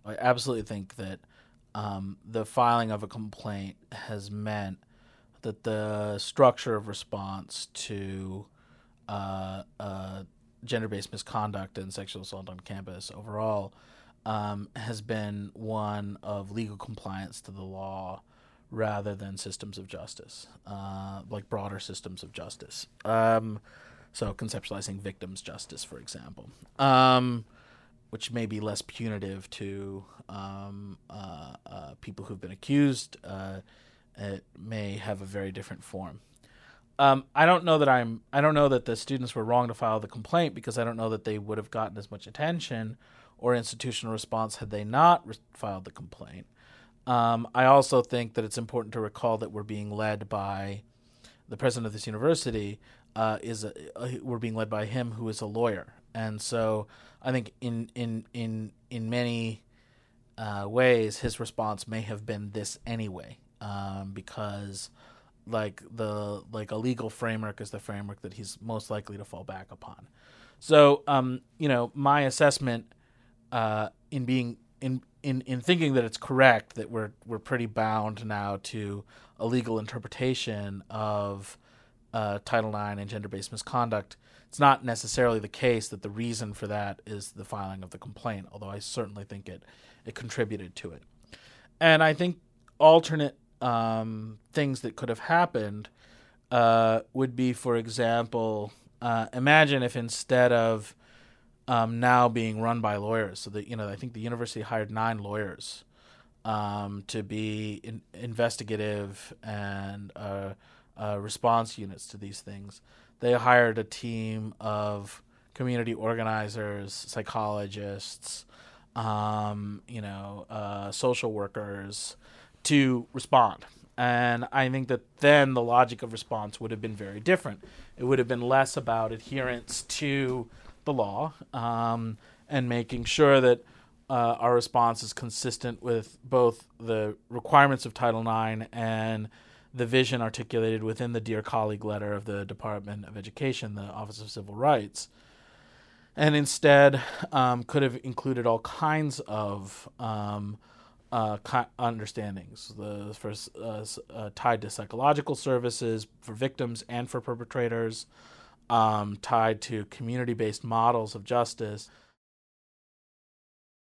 I absolutely think that the filing of a complaint has meant that the structure of response to uh, uh, gender-based misconduct and sexual assault on campus overall has been one of legal compliance to the law rather than systems of justice, like broader systems of justice. So conceptualizing victims' justice, for example, which may be less punitive to people who've been accused. It may have a very different form. I don't know that I don't know that the students were wrong to file the complaint because I don't know that they would have gotten as much attention or institutional response had they not filed the complaint. I also think that it's important to recall that we're being led by the president of this university. We're being led by him, who is a lawyer, and so I think in many ways his response may have been this anyway, because like a legal framework is the framework that he's most likely to fall back upon. So my assessment in being in thinking that it's correct that we're pretty bound now to a legal interpretation of Title IX and gender-based misconduct. It's not necessarily the case that the reason for that is the filing of the complaint, although I certainly think it contributed to it. And I think alternate things that could have happened would be, for example, imagine if instead of now being run by lawyers, so that I think the university hired 9 lawyers to be investigative and response units to these things. They hired a team of community organizers, psychologists, social workers to respond. And I think that then the logic of response would have been very different. It would have been less about adherence to the law and making sure that our response is consistent with both the requirements of Title IX and the vision articulated within the Dear Colleague letter of the Department of Education, the Office of Civil Rights, and instead could have included all kinds of understandings. The first tied to psychological services for victims and for perpetrators, tied to community-based models of justice,